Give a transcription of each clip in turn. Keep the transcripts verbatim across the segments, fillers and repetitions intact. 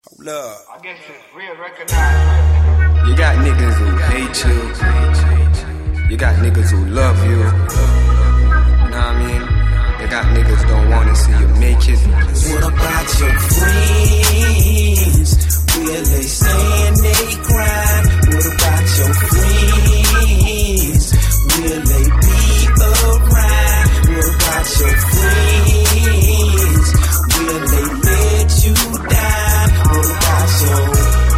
Hold up. I guess it's real recognized. You got niggas who hate you. You got niggas who love you. You know what I mean? You got niggas don't wanna see you make it. What about your friends? Will they say and they cry? What about your friends? Will they be around? What about your friends? Will they let you down? What about your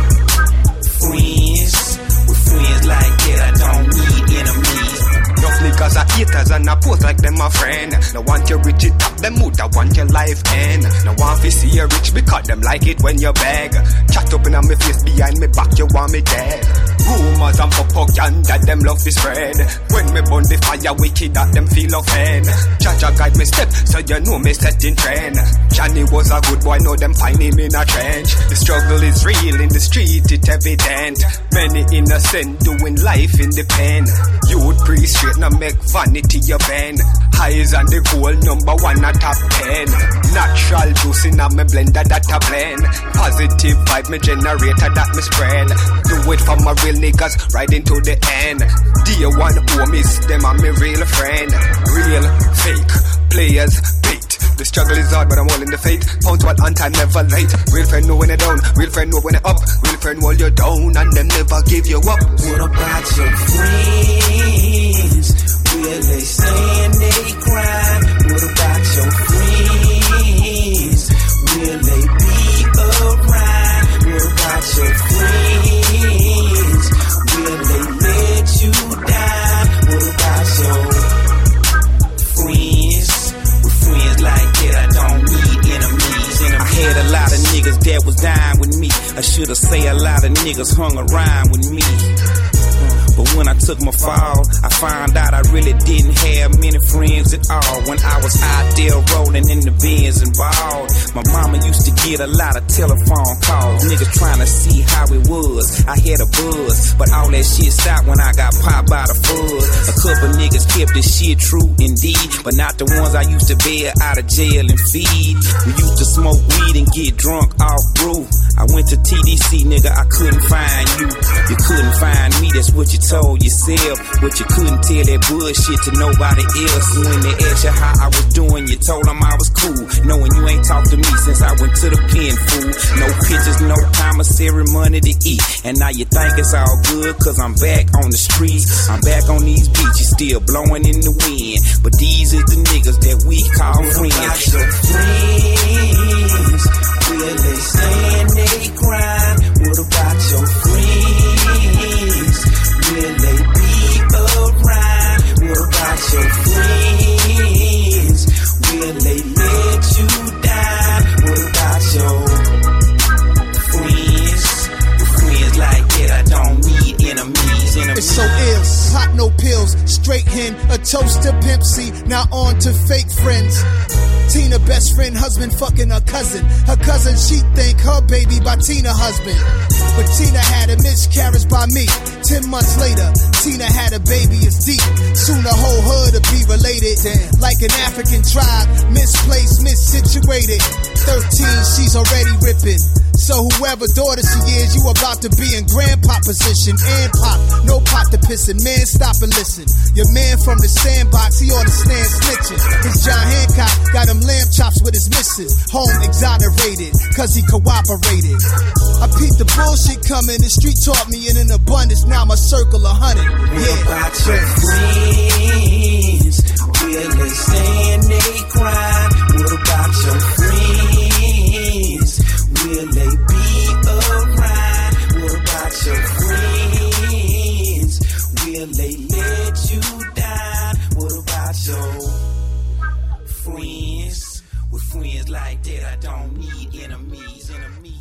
friends? With friends like that, I don't need enemies. Enough niggas are haters and I pose like them a friend. No want you rich it up, them would I want your life end. No want to see you rich because them like it when you beg. Chat up in on me face behind me back, you want me dead. Rumors and propaganda, them love is spread. When me burn the fire wicked that them feel offend. Jaja guide me step, so you know me setting trend. Johnny was a good boy, now them find him in a trench. The struggle is real in the street, it evident. Many innocent doing life in the pen. You'd appreciate now make vanity your bend. Highs and the goal, number one at top ten. Natural juice in a me blender that a blend. Positive vibe me generator that me spread. Do it for my real niggas right into the end. Dear one homies, them are me real friend. Real, fake, players, beat. The struggle is hard, but I'm all in the faith. Punctual on time, never late. Real friend know when you're down, real friend know when you're up. Real friend hold you down and them never give you up. What about your friends? Will they say and they cry? What about your friends? Will they be around? What about your friends? Will they let you down? What about your friends? With friends like that, I don't need enemies. enemies. I had a lot of niggas that was dying with me. I should've say a lot of niggas hung around with me. But when I took my fall, I found out I really didn't have many friends at all. When I was out there rolling in the Benz and ball, my mama used to get a lot of telephone calls. Niggas trying to see how it was. I had a buzz, but all that shit stopped when I got popped by the fuzz. A couple niggas kept this shit true indeed, but not the ones I used to bail out of jail and feed. We used to smoke weed and get drunk off brew. I went to T D C, nigga, I couldn't find you. You couldn't find me, that's what you told yourself. But you couldn't tell that bullshit to nobody else. When they asked you how I was doing, you told them I was cool. Knowing you ain't talked to me since I went to the pen, fool. No pictures, no commissary money to eat. And now you think it's all good, cause I'm back on the streets. I'm back on these beaches, still blowing in the wind. But these is the niggas that we call friends. Your friends, will they say and they cry? What about your friends? Will they be around? What about your friends? Will they let you down? What about your friends? With friends like that, I don't need enemies. enemies. It's so ill, pop no pills, straight hen, a toast to Pimp C, now on to fake friends. Tina, best friend, husband, fucking her cousin. Her cousin, she think her baby by Tina husband. But Tina had a miscarriage by me. Ten months later, Tina had a baby, it's deep. Soon the whole hood will be related. Damn. Like an African tribe, misplaced, missituated. Thirteen, she's already ripping. So whoever daughter she is, you about to be in grandpa position. And pop, no pot to pissin'. Man, stop and listen. Your man from the sandbox, he on the stand snitching. His John Hancock got him lamb chops with his missus. Home exonerated, cause he cooperated. I peeped the bullshit coming, the street taught me in an abundance. Now my circle a hundred. What yeah. about your friends? Will they say and they cry? What about your friends? Will they be around? What about your friends? Will they let you down? What about your friends? With friends like that, I don't need enemies, enemies.